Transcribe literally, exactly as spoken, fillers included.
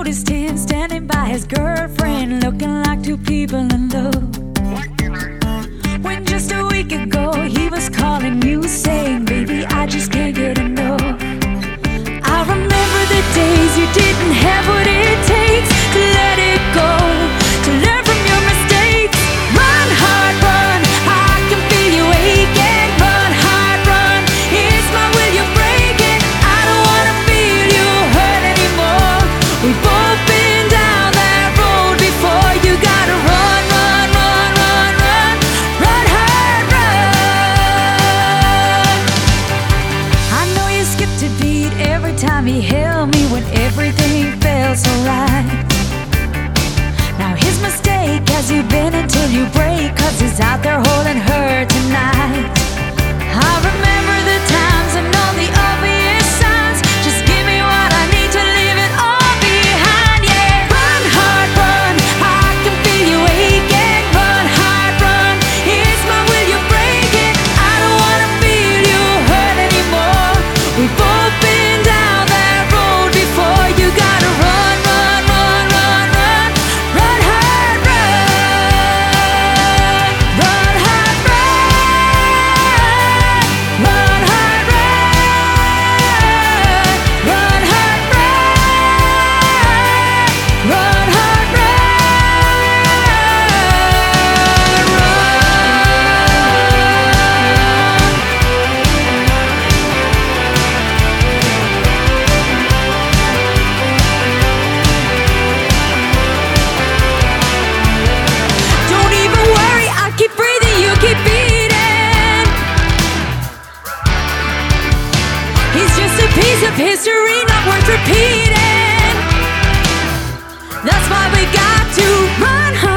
noticed him standing by his girlfriend, looking like two people in love. When just a week ago he was calling you, saying, baby, I just can't get enough. I remember the days you didn't have what it takes to let it go, to learn from your mistakes. Run hard, run, I can feel you aching. Run hard, run, it's my will you break it. I don't wanna feel you hurt anymore. We've both been down that road before. You gotta run, run, run, run, run. Run hard, run. I know you skipped a beat every time he held me when everything felt so right. Now his mistake has you been until you break, 'cause he's out there holding her tonight. I remember the times and all the obvious signs. Just give me what I need to leave it all behind, yeah. Run hard, run, I can feel you aching. Run hard, run, it's my will you break it. I don't wanna feel you hurt anymore. We've both been down that road before. You gotta run, run, run, run, run. Run hard, run. Run hard, run. Run hard, run. Run hard, run. Run hard, Don't even worry, I keep breathing, you keep beating. He's just a piece of history, not worth repeating. That's why we got to run hard.